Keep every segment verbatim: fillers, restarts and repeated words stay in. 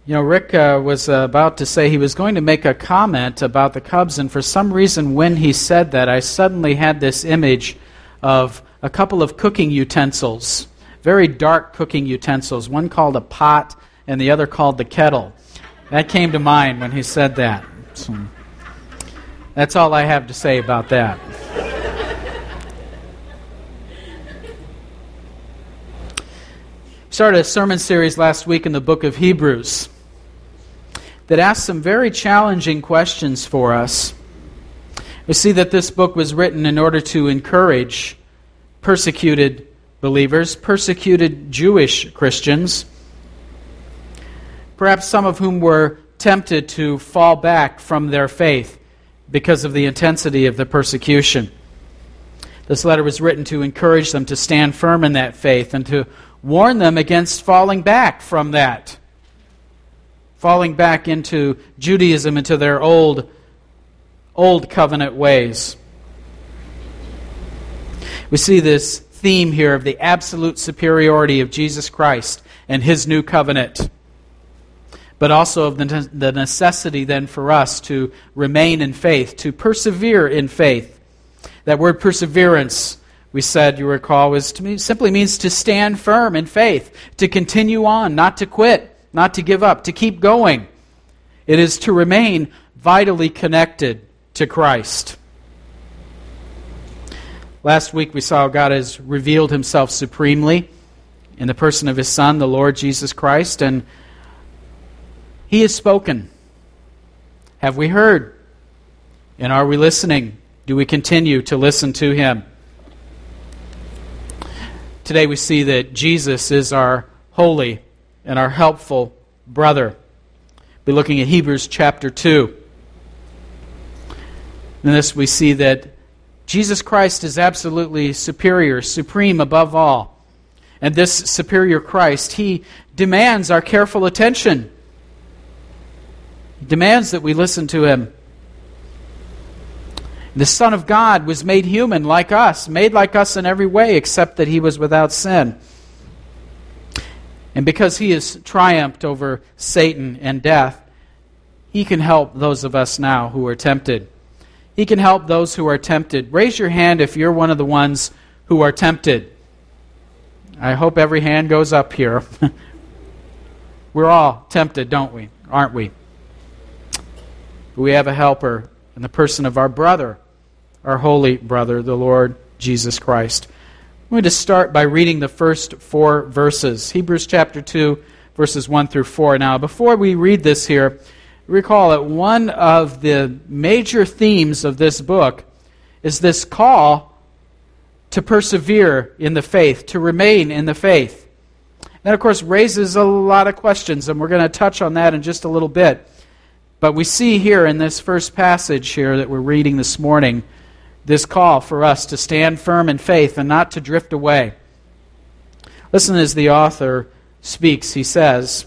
You know, Rick uh, was uh, about to say he was going to make a comment about the Cubs, and for some reason when he said that, I suddenly had this image of a couple of cooking utensils, very dark cooking utensils, one called a pot and the other called the kettle. That came to mind when he said that. So, that's all I have to say about that. We started a sermon series last week in the book of Hebrews that asked some very challenging questions for us. We see that this book was written in order to encourage persecuted believers, persecuted Jewish Christians, perhaps some of whom were tempted to fall back from their faith because of the intensity of the persecution. This letter was written to encourage them to stand firm in that faith and to warn them against falling back from that, falling back into Judaism, into their old, old covenant ways. We see this theme here of the absolute superiority of Jesus Christ and His new covenant, but also of the the necessity then for us to remain in faith, to persevere in faith. That word perseverance, we said, you recall, was to me, simply means to stand firm in faith, to continue on, not to quit, not to give up, to keep going. It is to remain vitally connected to Christ. Last week we saw God has revealed Himself supremely in the person of His Son, the Lord Jesus Christ, and He has spoken. Have we heard? And are we listening? Do we continue to listen to Him? Today we see that Jesus is our holy and our helpful brother. We'll be looking at Hebrews chapter two. In this we see that Jesus Christ is absolutely superior, supreme above all. And this superior Christ, He demands our careful attention. He demands that we listen to Him. The Son of God was made human like us, made like us in every way except that He was without sin. And because He has triumphed over Satan and death, He can help those of us now who are tempted. He can help those who are tempted. Raise your hand if you're one of the ones who are tempted. I hope every hand goes up here. We're all tempted, don't we? Aren't we? We have a helper in the person of our brother, our holy brother, the Lord Jesus Christ. I'm going to start by reading the first four verses. Hebrews chapter two, verses one through four. Now, before we read this here, recall that one of the major themes of this book is this call to persevere in the faith, to remain in the faith. That, of course, raises a lot of questions, and we're going to touch on that in just a little bit. But we see here in this first passage here that we're reading this morning, this call for us to stand firm in faith and not to drift away. Listen as the author speaks. He says,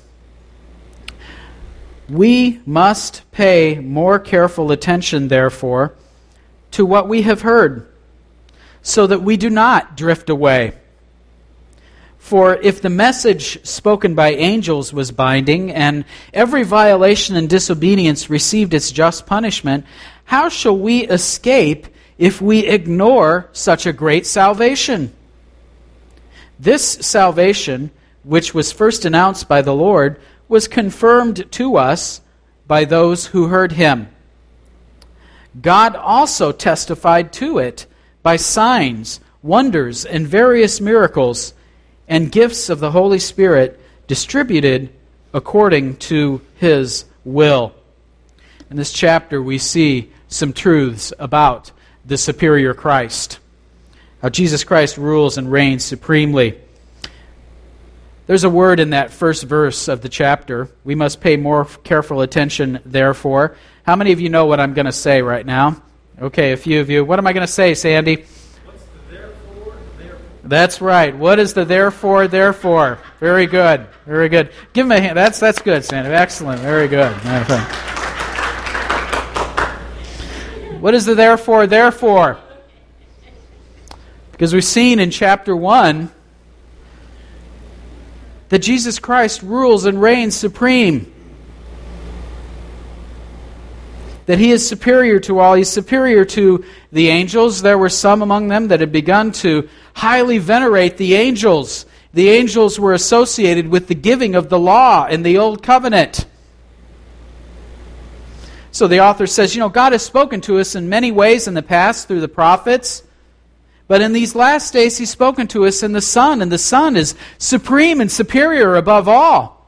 "We must pay more careful attention, therefore, to what we have heard, so that we do not drift away. For if the message spoken by angels was binding, and every violation and disobedience received its just punishment, how shall we escape if we ignore such a great salvation? This salvation, which was first announced by the Lord, was confirmed to us by those who heard Him. God also testified to it by signs, wonders, and various miracles, and gifts of the Holy Spirit distributed according to His will." In this chapter we see some truths about the superior Christ, how Jesus Christ rules and reigns supremely. There's a word in that first verse of the chapter. We must pay more careful attention, therefore. How many of you know what I'm going to say right now? Okay, a few of you. What am I going to say, Sandy? What's the therefore, therefore? That's right. What is the therefore, therefore? Very good. Very good. Give him a hand. That's that's good, Sandy. Excellent. Very good. What is the therefore, therefore? Because we've seen in chapter one that Jesus Christ rules and reigns supreme. that he is superior to all. He's superior to the angels. There were some among them that had begun to highly venerate the angels. The angels were associated with the giving of the law in the Old Covenant. So the author says, you know, God has spoken to us in many ways in the past through the prophets, but in these last days He's spoken to us in the Son, and the Son is supreme and superior above all.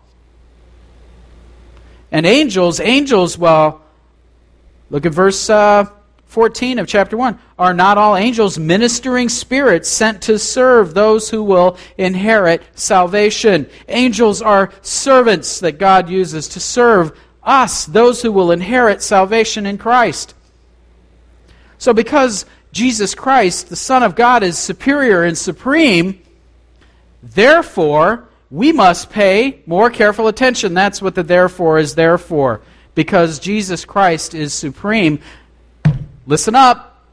And angels, angels, well, look at verse uh, fourteen of chapter one. Are not all angels ministering spirits sent to serve those who will inherit salvation? Angels are servants that God uses to serve us, those who will inherit salvation in Christ. So because Jesus Christ, the Son of God, is superior and supreme, therefore, we must pay more careful attention. That's what the therefore is there for. Because Jesus Christ is supreme. Listen up.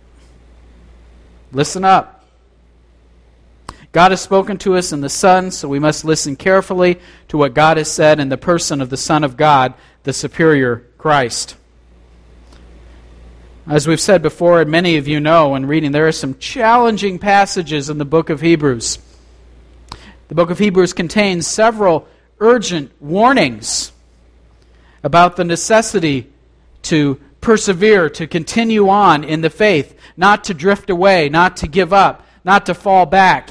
Listen up. God has spoken to us in the Son, so we must listen carefully to what God has said in the person of the Son of God, the superior Christ. As we've said before, and many of you know when reading, there are some challenging passages in the book of Hebrews. The book of Hebrews contains several urgent warnings about the necessity to persevere, to continue on in the faith, not to drift away, not to give up, not to fall back.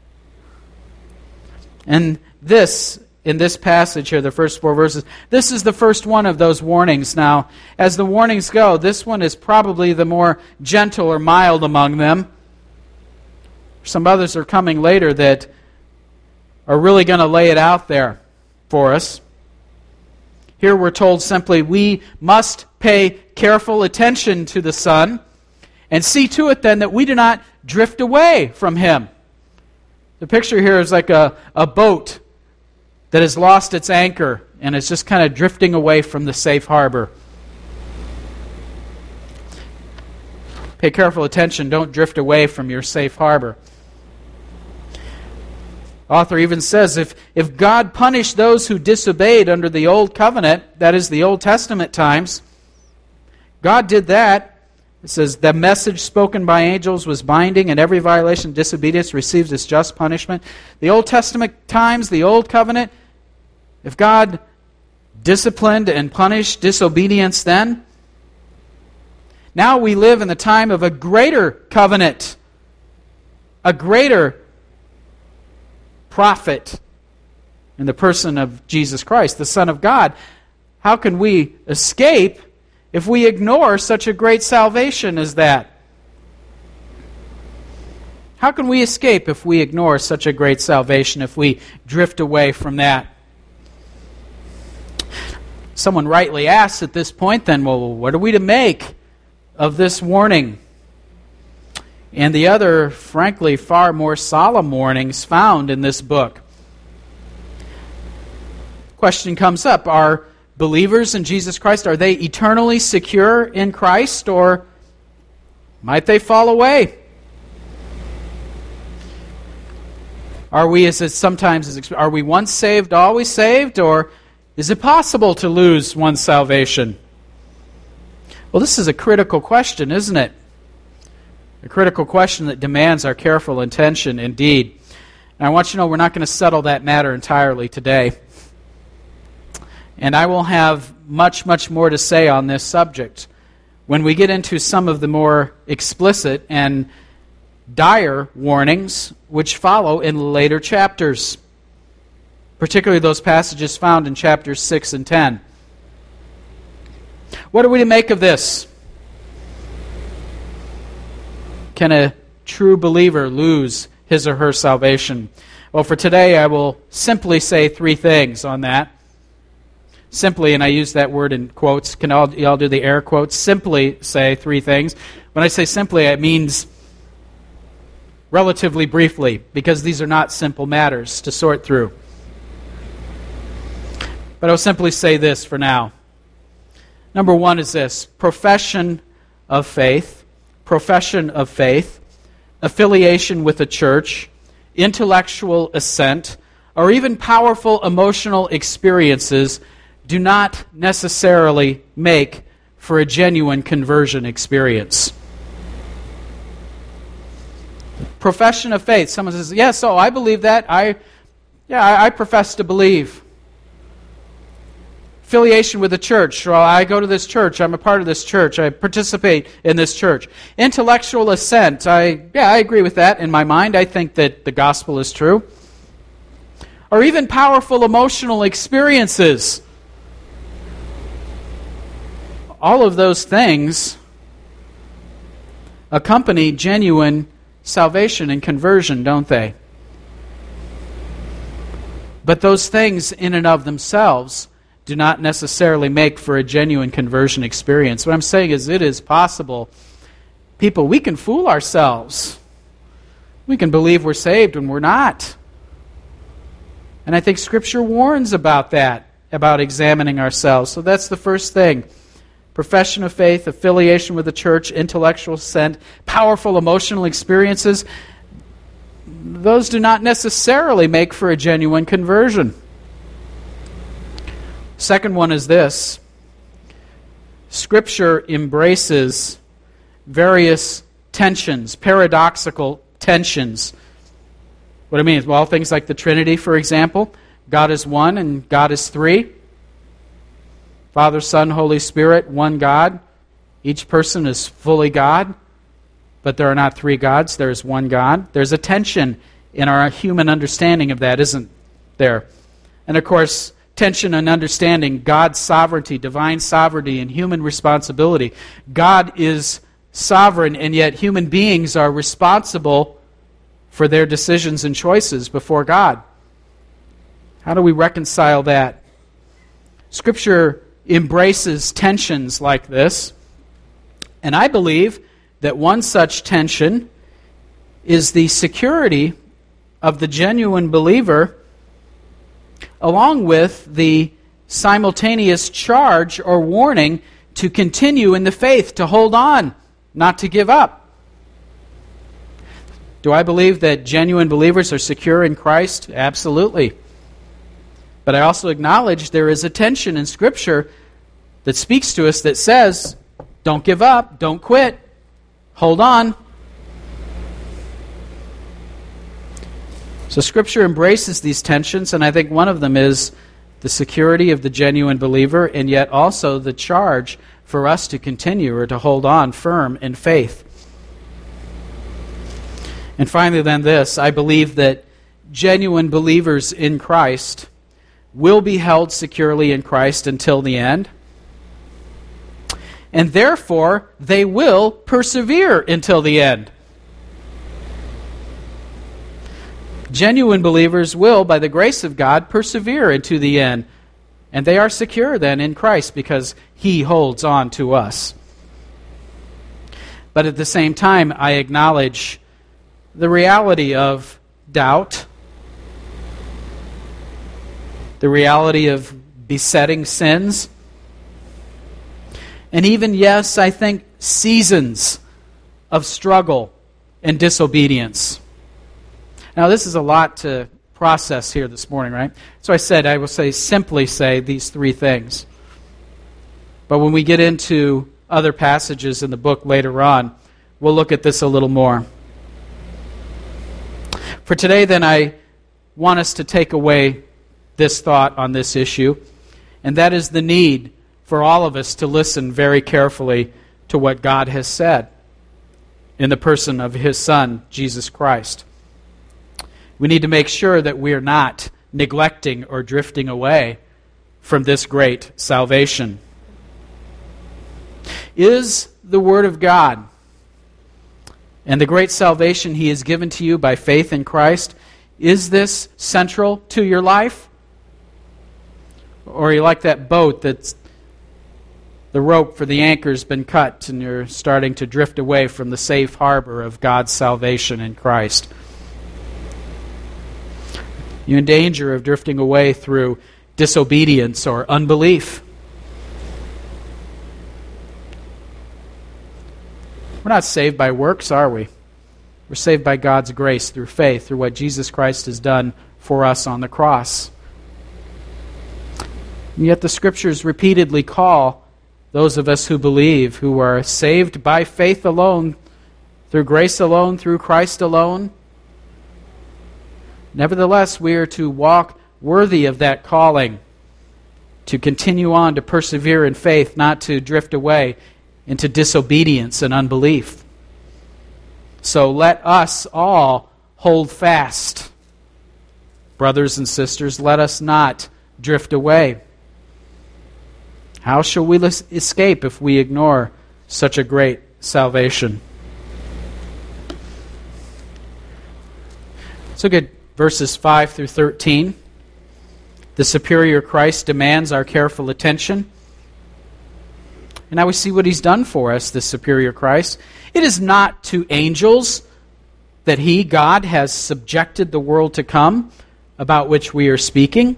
And this, in this passage here, the first four verses, this is the first one of those warnings. Now, as the warnings go, this one is probably the more gentle or mild among them. Some others are coming later that are really going to lay it out there for us. Here we're told simply, we must pay careful attention to the Son and see to it then that we do not drift away from Him. The picture here is like a, a boat that has lost its anchor and is just kind of drifting away from the safe harbor. Pay careful attention. Don't drift away from your safe harbor. Author even says, if, if God punished those who disobeyed under the Old Covenant, that is the Old Testament times, God did that. It says, the message spoken by angels was binding, and every violation of disobedience receives its just punishment. The Old Testament times, the Old Covenant, if God disciplined and punished disobedience then, now we live in the time of a greater covenant, a greater prophet in the person of Jesus Christ, the Son of God. How can we escape if we ignore such a great salvation as that? How can we escape if we ignore such a great salvation, if we drift away from that? Someone rightly asks at this point then, well, what are we to make of this warning? And the other, frankly, far more solemn warnings found in this book. Question comes up, are believers in Jesus Christ, are they eternally secure in Christ, or might they fall away? Are we, as it sometimes is, are we once saved, always saved, or is it possible to lose one's salvation? Well, this is a critical question, isn't it? A critical question that demands our careful attention indeed. And I want you to know we're not going to settle that matter entirely today. And I will have much, much more to say on this subject when we get into some of the more explicit and dire warnings which follow in later chapters, particularly those passages found in chapters six and ten. What are we to make of this? Can a true believer lose his or her salvation? Well, for today I will simply say three things on that. Simply, and I use that word in quotes. Can all y'all do the air quotes? Simply say three things. When I say simply, it means relatively briefly, because these are not simple matters to sort through. But I'll simply say this for now. Number one is this: profession of faith. Profession of faith, affiliation with a church, intellectual assent, or even powerful emotional experiences do not necessarily make for a genuine conversion experience. Profession of faith. Someone says, yes, oh, I believe that. I, yeah, I, I profess to believe. Affiliation with the church. Well, I go to this church. I'm a part of this church. I participate in this church. Intellectual assent. I, yeah, I agree with that. In my mind, I think that the gospel is true. Or even powerful emotional experiences. All of those things accompany genuine salvation and conversion, don't they? But those things in and of themselves do not necessarily make for a genuine conversion experience. What I'm saying is it is possible. People, we can fool ourselves. We can believe we're saved when we're not. And I think Scripture warns about that, about examining ourselves. So that's the first thing. Profession of faith, affiliation with the church, intellectual assent, powerful emotional experiences. Those do not necessarily make for a genuine conversion. Second one is this. Scripture embraces various tensions, paradoxical tensions. What I mean is, well, things like the Trinity, for example. God is one and God is three. Father, Son, Holy Spirit, one God. Each person is fully God, but there are not three gods. There is one God. There's a tension in our human understanding of that, isn't there? And of course, tension and understanding God's sovereignty, divine sovereignty, and human responsibility. God is sovereign, and yet human beings are responsible for their decisions and choices before God. How do we reconcile that? Scripture embraces tensions like this, and I believe that one such tension is the security of the genuine believer, along with the simultaneous charge or warning to continue in the faith, to hold on, not to give up. Do I believe that genuine believers are secure in Christ? Absolutely. But I also acknowledge there is a tension in Scripture that speaks to us that says, don't give up, don't quit, hold on. So Scripture embraces these tensions, and I think one of them is the security of the genuine believer, and yet also the charge for us to continue or to hold on firm in faith. And finally then this, I believe that genuine believers in Christ will be held securely in Christ until the end, and therefore they will persevere until the end. Genuine believers will, by the grace of God, persevere into the end. And they are secure then in Christ because He holds on to us. But at the same time, I acknowledge the reality of doubt, the reality of besetting sins, and even, yes, I think, seasons of struggle and disobedience. Now, this is a lot to process here this morning, right? So I said, I will say, simply say these three things. But when we get into other passages in the book later on, we'll look at this a little more. For today, then, I want us to take away this thought on this issue, and that is the need for all of us to listen very carefully to what God has said in the person of His Son, Jesus Christ. We need to make sure that we are not neglecting or drifting away from this great salvation. Is the Word of God and the great salvation He has given to you by faith in Christ, is this central to your life? Or are you like that boat that's the rope for the anchor's been cut and you're starting to drift away from the safe harbor of God's salvation in Christ? You're in danger of drifting away through disobedience or unbelief. We're not saved by works, are we? We're saved by God's grace through faith, through what Jesus Christ has done for us on the cross. And yet the Scriptures repeatedly call those of us who believe, who are saved by faith alone, through grace alone, through Christ alone. Nevertheless, we are to walk worthy of that calling, to continue on, to persevere in faith, not to drift away into disobedience and unbelief. So let us all hold fast. Brothers and sisters, let us not drift away. How shall we escape if we ignore such a great salvation? Let's look at verses five through thirteen. The superior Christ demands our careful attention. And now we see what he's done for us, this superior Christ. It is not to angels that he, God, has subjected the world to come, about which we are speaking.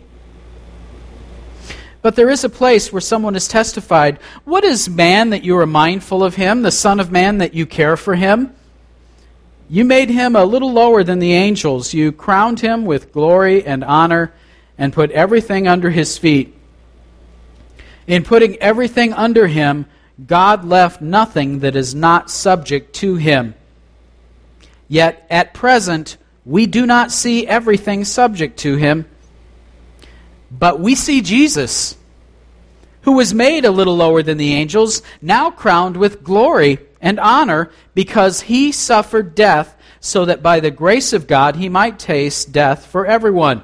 But there is a place where someone has testified, "What is man that you are mindful of him, the Son of Man that you care for him? You made him a little lower than the angels. You crowned him with glory and honor and put everything under his feet. In putting everything under him, God left nothing that is not subject to him. Yet at present, we do not see everything subject to him. But we see Jesus, who was made a little lower than the angels, now crowned with glory and honor, because he suffered death, so that by the grace of God he might taste death for everyone.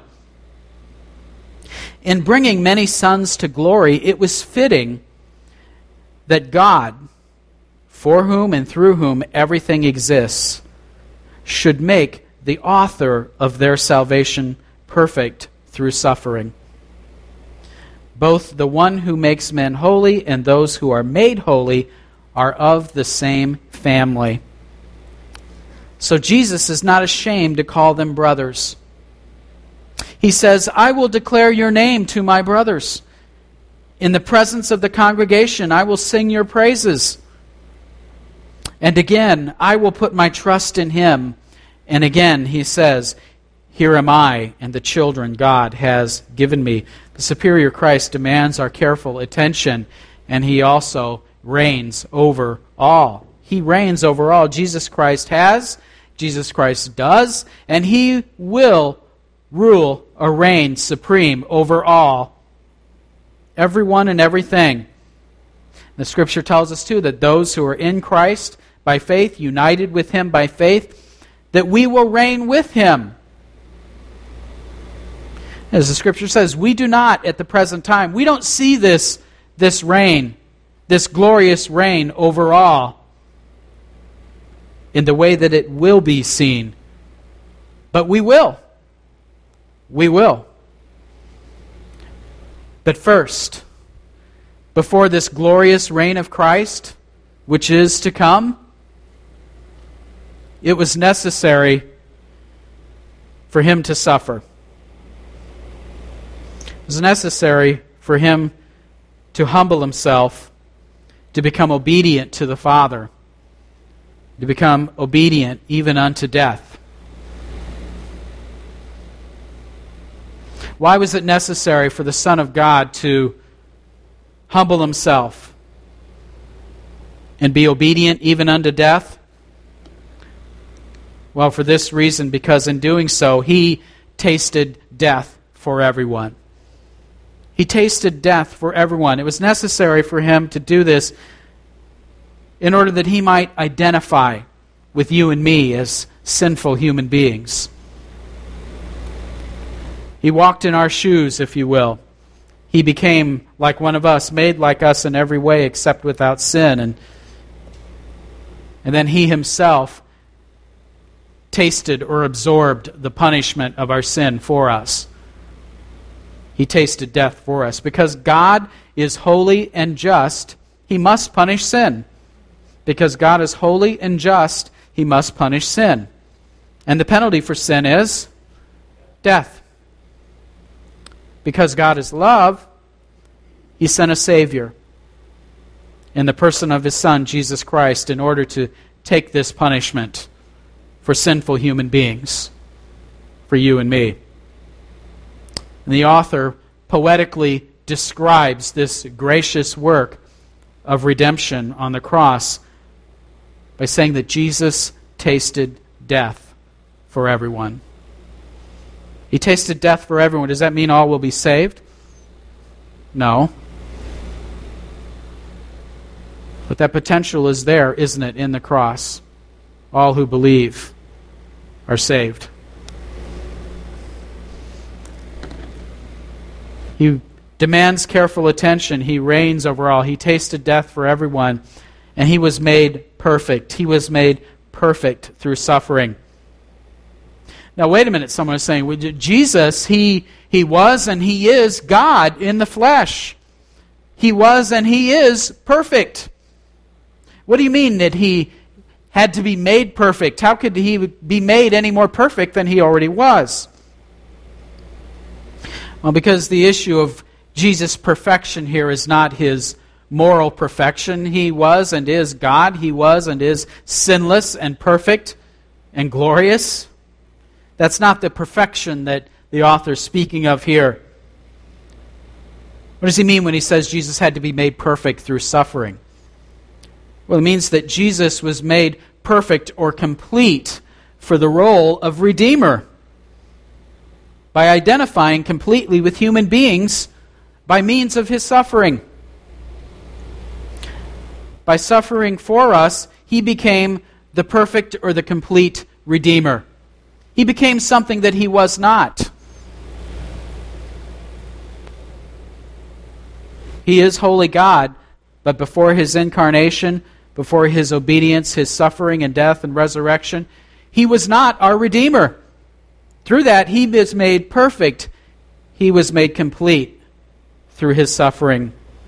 In bringing many sons to glory, it was fitting that God, for whom and through whom everything exists, should make the author of their salvation perfect through suffering. Both the one who makes men holy and those who are made holy are of the same family. So Jesus is not ashamed to call them brothers. He says, I will declare your name to my brothers. In the presence of the congregation, I will sing your praises. And again, I will put my trust in him. And again, he says, here am I and the children God has given me. The superior Christ demands our careful attention, and he also reigns over all. He reigns over all. Jesus Christ has, Jesus Christ does, and he will rule or reign supreme over all. Everyone and everything. The Scripture tells us too that those who are in Christ by faith, united with him by faith, that we will reign with him. As the Scripture says, we do not at the present time, we don't see this, this reign, this glorious reign over all in the way that it will be seen. But we will. We will. But first, before this glorious reign of Christ, which is to come, it was necessary for him to suffer. It was necessary for him to humble himself, to become obedient to the Father, to become obedient even unto death. Why was it necessary for the Son of God to humble himself and be obedient even unto death? Well, for this reason, because in doing so, he tasted death for everyone. He tasted death for everyone. It was necessary for him to do this in order that he might identify with you and me as sinful human beings. He walked in our shoes, if you will. He became like one of us, made like us in every way except without sin. And, and then he himself tasted or absorbed the punishment of our sin for us. He tasted death for us. Because God is holy and just, he must punish sin. Because God is holy and just, he must punish sin. And the penalty for sin is death. Because God is love, he sent a Savior in the person of his Son, Jesus Christ, in order to take this punishment for sinful human beings, for you and me. And the author poetically describes this gracious work of redemption on the cross by saying that Jesus tasted death for everyone. He tasted death for everyone. Does that mean all will be saved? No. But that potential is there, isn't it, in the cross? All who believe are saved. He demands careful attention. He reigns over all. He tasted death for everyone. And he was made perfect. He was made perfect through suffering. Now, wait a minute, someone is saying, well, Jesus, he, he was and he is God in the flesh. He was and he is perfect. What do you mean that he had to be made perfect? How could he be made any more perfect than he already was? Well, because the issue of Jesus' perfection here is not his moral perfection. He was and is God. He was and is sinless and perfect and glorious. That's not the perfection that the author is speaking of here. What does he mean when he says Jesus had to be made perfect through suffering? Well, it means that Jesus was made perfect or complete for the role of Redeemer by identifying completely with human beings by means of his suffering. By suffering for us, he became the perfect or the complete Redeemer. He became something that he was not. He is holy God, but before his incarnation, before his obedience, his suffering and death and resurrection, he was not our Redeemer. Through that, he was made perfect. He was made complete through his suffering.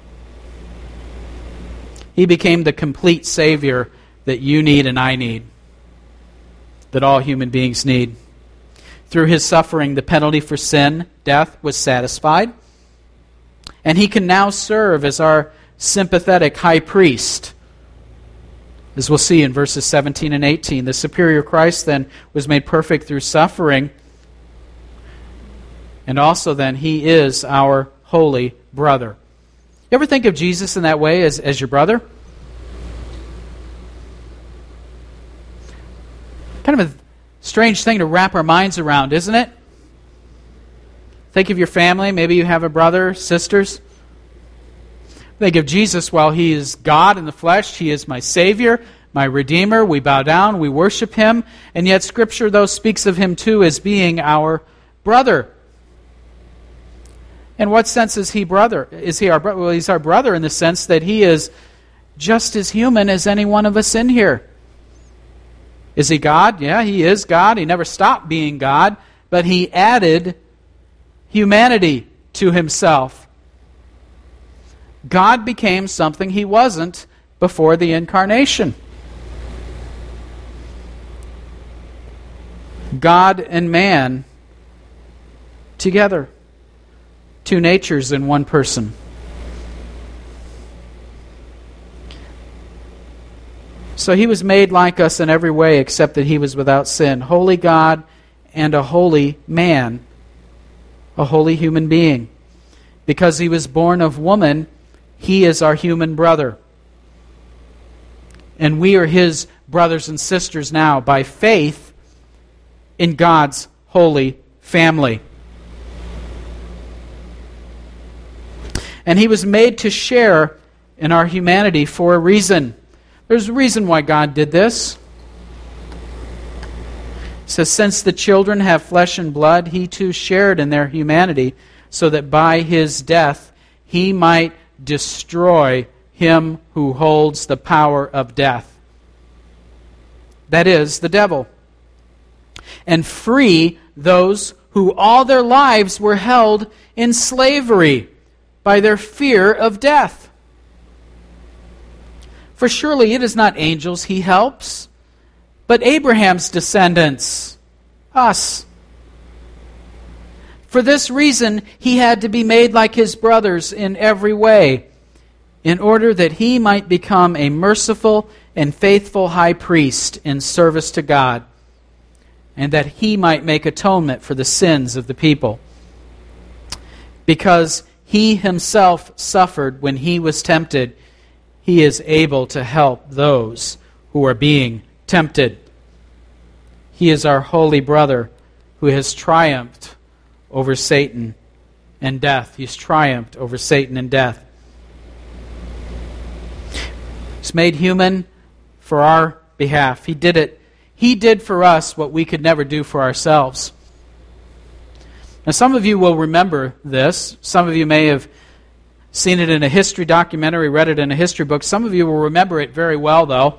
He became the complete Savior that you need and I need, that all human beings need. Through his suffering, the penalty for sin, death, was satisfied. And he can now serve as our sympathetic high priest. As we'll see in verses seventeen and eighteen, the superior Christ then was made perfect through suffering. And also then, he is our holy brother. You ever think of Jesus in that way, as, as your brother? Kind of a strange thing to wrap our minds around, isn't it? Think of your family. Maybe you have a brother, sisters. Think of Jesus, while he is God in the flesh, he is my Savior, my Redeemer. We bow down, we worship him, and yet Scripture, though, speaks of him too as being our brother. In what sense is he brother? Is he our brother? Well, he's our brother in the sense that he is just as human as any one of us in here. Is he God? Yeah, he is God. He never stopped being God, but he added humanity to himself. God became something he wasn't before the incarnation. God and man together. Two natures in one person. So he was made like us in every way except that he was without sin. Holy God and a holy man. A holy human being. Because he was born of woman, he is our human brother. And we are his brothers and sisters now by faith in God's holy family. And he was made to share in our humanity for a reason. There's a reason why God did this. It says, since the children have flesh and blood, he too shared in their humanity, so that by his death he might destroy him who holds the power of death. That is, the devil. And free those who all their lives were held in slavery by their fear of death. For surely it is not angels he helps, but Abraham's descendants, us. For this reason he had to be made like his brothers in every way, in order that he might become a merciful and faithful high priest in service to God, and that he might make atonement for the sins of the people. Because he himself suffered when he was tempted, He is able to help those who are being tempted. He is our holy brother who has triumphed over Satan and death. He's triumphed over Satan and death. He's made human for our behalf. He did it. He did for us what we could never do for ourselves. Now, some of you will remember this. Some of you may have seen it in a history documentary, read it in a history book. Some of you will remember it very well, though.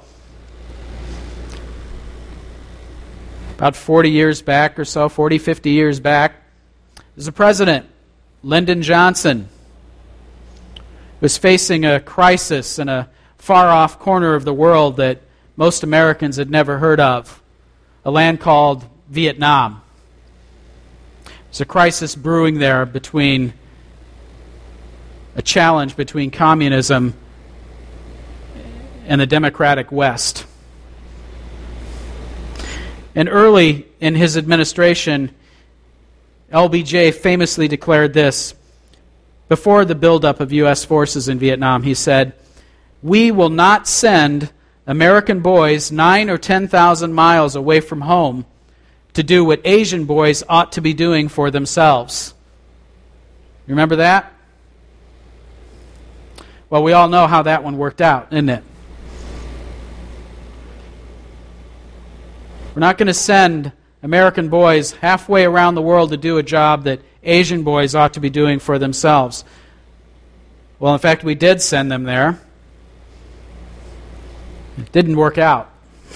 About forty years back or so, forty, fifty years back, there's a president, Lyndon Johnson, was facing a crisis in a far-off corner of the world that most Americans had never heard of, a land called Vietnam. There's a crisis brewing there between, a challenge between communism and the democratic West. And early in his administration, L B J famously declared this. Before the buildup of U S forces in Vietnam, he said, "We will not send American boys nine or ten thousand miles away from home to do what Asian boys ought to be doing for themselves." You remember that? Well, we all know how that one worked out, isn't it? We're not going to send American boys halfway around the world to do a job that Asian boys ought to be doing for themselves. Well, in fact, we did send them there. It didn't work out.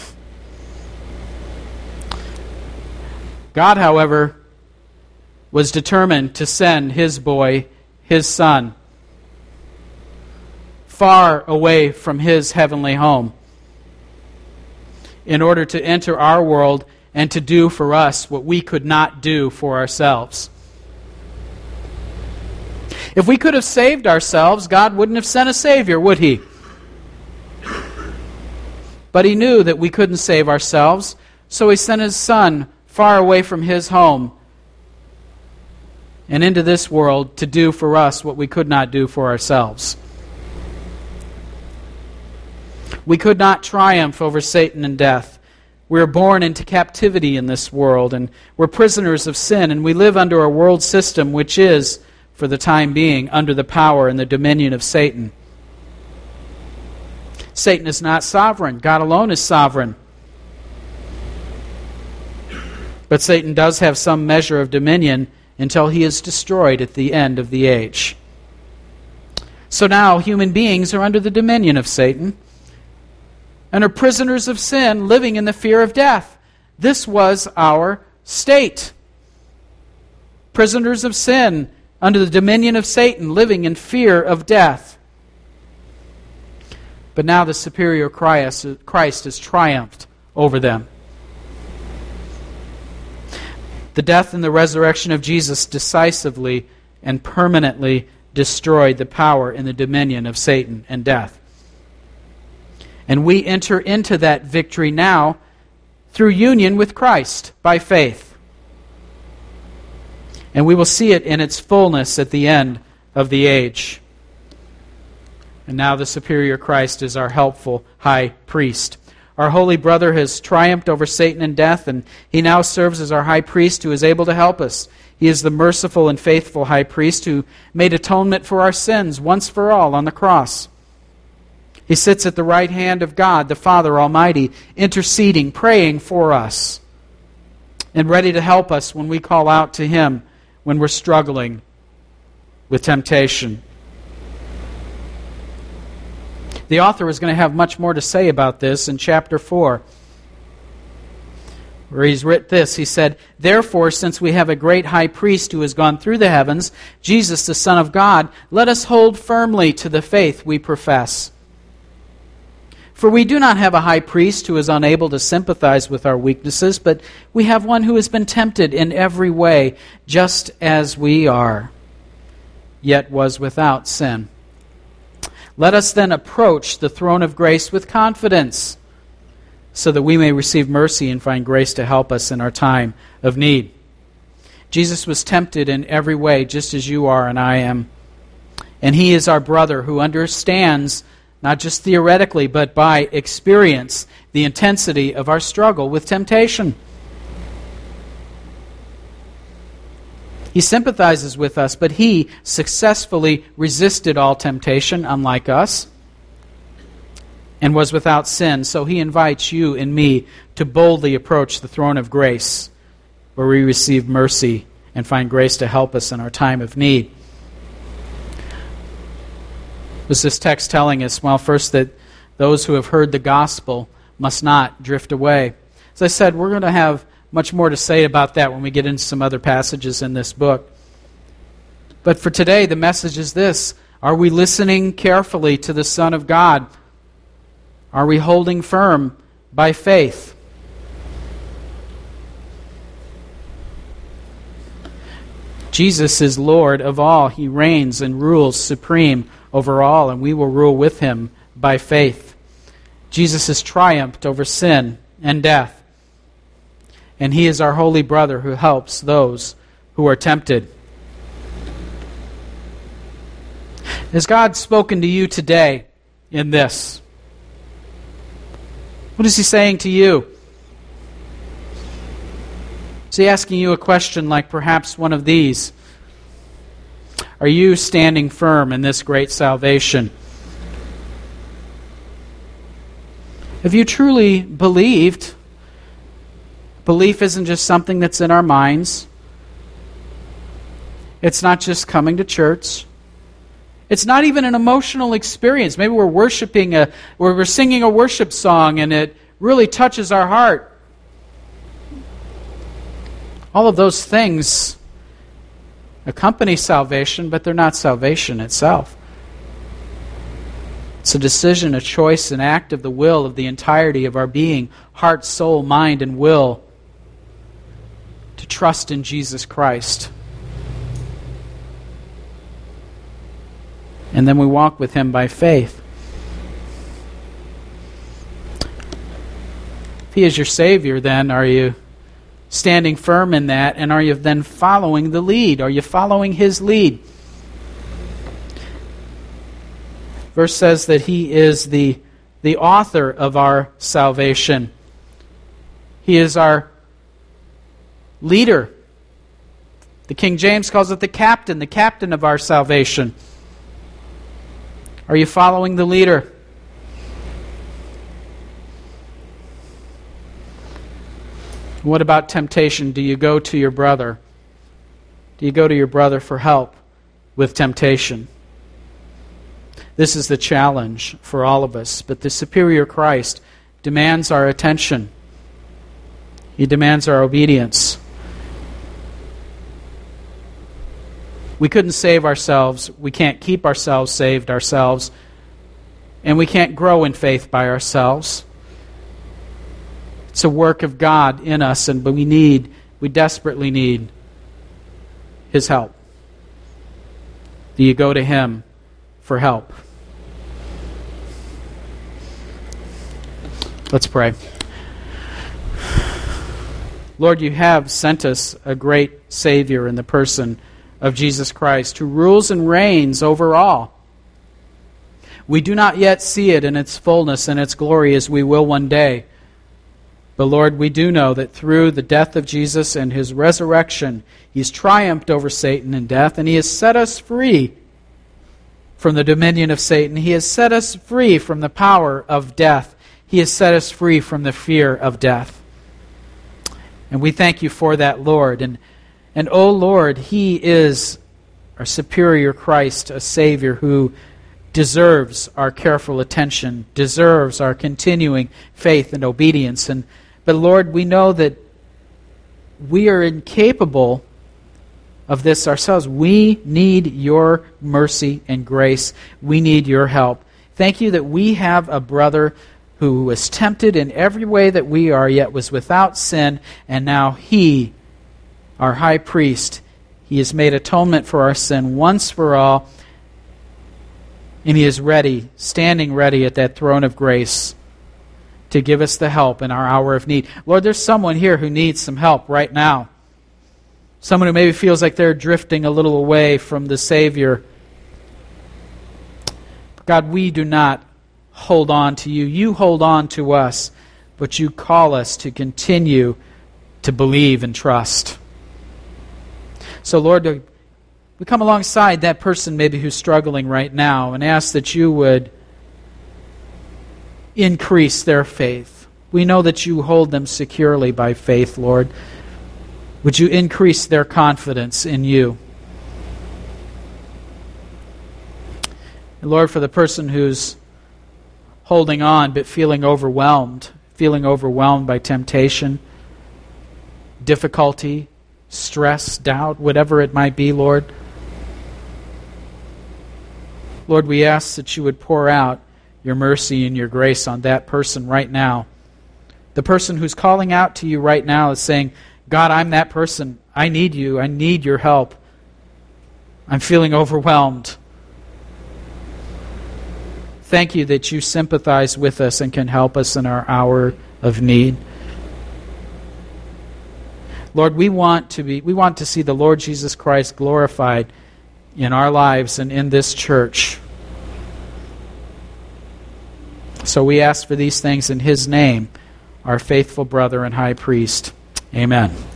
God, however, was determined to send His boy, His Son, far away from His heavenly home in order to enter our world and to do for us what we could not do for ourselves. If we could have saved ourselves, God wouldn't have sent a Savior, would He? But He knew that we couldn't save ourselves, so He sent His Son far away from His home and into this world to do for us what we could not do for ourselves. We could not triumph over Satan and death. We are born into captivity in this world, and we're prisoners of sin, and we live under a world system which is, for the time being, under the power and the dominion of Satan. Satan is not sovereign. God alone is sovereign. But Satan does have some measure of dominion until he is destroyed at the end of the age. So now human beings are under the dominion of Satan and are prisoners of sin, living in the fear of death. This was our state. Prisoners of sin, under the dominion of Satan, living in fear of death. But now the superior Christ, Christ has triumphed over them. The death and the resurrection of Jesus decisively and permanently destroyed the power and the dominion of Satan and death. And we enter into that victory now through union with Christ by faith. And we will see it in its fullness at the end of the age. And now the superior Christ is our helpful high priest. Our holy brother has triumphed over Satan and death, and he now serves as our high priest who is able to help us. He is the merciful and faithful high priest who made atonement for our sins once for all on the cross. He sits at the right hand of God, the Father Almighty, interceding, praying for us, and ready to help us when we call out to Him when we're struggling with temptation. The author is going to have much more to say about this in chapter four, where he's written this. He said, "Therefore, since we have a great high priest who has gone through the heavens, Jesus, the Son of God, let us hold firmly to the faith we profess. For we do not have a high priest who is unable to sympathize with our weaknesses, but we have one who has been tempted in every way, just as we are, yet was without sin. Let us then approach the throne of grace with confidence, so that we may receive mercy and find grace to help us in our time of need." Jesus was tempted in every way, just as you are and I am. And He is our brother who understands not just theoretically, but by experience, the intensity of our struggle with temptation. He sympathizes with us, but He successfully resisted all temptation, unlike us, and was without sin. So He invites you and me to boldly approach the throne of grace, where we receive mercy and find grace to help us in our time of need. Was this text telling us? Well, first, that those who have heard the gospel must not drift away. As I said, we're going to have much more to say about that when we get into some other passages in this book. But for today, the message is this: are we listening carefully to the Son of God? Are we holding firm by faith? Jesus is Lord of all. He reigns and rules supreme over all, and we will rule with Him by faith. Jesus has triumphed over sin and death, and He is our holy brother who helps those who are tempted. Has God spoken to you today in this? What is He saying to you? Is He asking you a question like perhaps one of these? Are you standing firm in this great salvation? Have you truly believed? Belief isn't just something that's in our minds. It's not just coming to church. It's not even an emotional experience. Maybe we're worshiping, a, or we're singing a worship song and it really touches our heart. All of those things accompany salvation, but they're not salvation itself. It's a decision, a choice, an act of the will of the entirety of our being, heart, soul, mind, and will, to trust in Jesus Christ. And then we walk with Him by faith. If He is your Savior, then are you standing firm in that, and are you then following the lead? Are you following His lead? Verse says that He is the, the author of our salvation. He is our leader. The King James calls it the captain, the captain of our salvation. Are you following the leader? What about temptation? Do you go to your brother? Do you go to your brother for help with temptation? This is the challenge for all of us. But the superior Christ demands our attention. He demands our obedience. We couldn't save ourselves. We can't keep ourselves saved ourselves. And we can't grow in faith by ourselves. It's a work of God in us, and but we need, we desperately need His help. Do you go to Him for help? Let's pray. Lord, you have sent us a great Savior in the person of Jesus Christ, who rules and reigns over all. We do not yet see it in its fullness and its glory as we will one day. But Lord, we do know that through the death of Jesus and His resurrection, He's triumphed over Satan and death, and He has set us free from the dominion of Satan. He has set us free from the power of death. He has set us free from the fear of death. And we thank you for that, Lord. And, and oh Lord, He is our superior Christ, a Savior who deserves our careful attention, deserves our continuing faith and obedience. And but Lord, we know that we are incapable of this ourselves. We need your mercy and grace. We need your help. Thank you that we have a brother who was tempted in every way that we are, yet was without sin, and now He, our high priest, He has made atonement for our sin once for all, and He is ready, standing ready at that throne of grace to give us the help in our hour of need. Lord, there's someone here who needs some help right now. Someone who maybe feels like they're drifting a little away from the Savior. God, we do not hold on to you. You hold on to us, but you call us to continue to believe and trust. So, Lord, we come alongside that person maybe who's struggling right now and ask that you would increase their faith. We know that you hold them securely by faith, Lord. Would you increase their confidence in you? And Lord, for the person who's holding on but feeling overwhelmed, feeling overwhelmed by temptation, difficulty, stress, doubt, whatever it might be, Lord. Lord, we ask that you would pour out your mercy and your grace on that person right now. The person who's calling out to you right now is saying, God, I'm that person. I need you. I need your help. I'm feeling overwhelmed. Thank you that you sympathize with us and can help us in our hour of need. Lord, we want to be we want to see the Lord Jesus Christ glorified in our lives and in this church. So we ask for these things in his name, our faithful brother and high priest. Amen.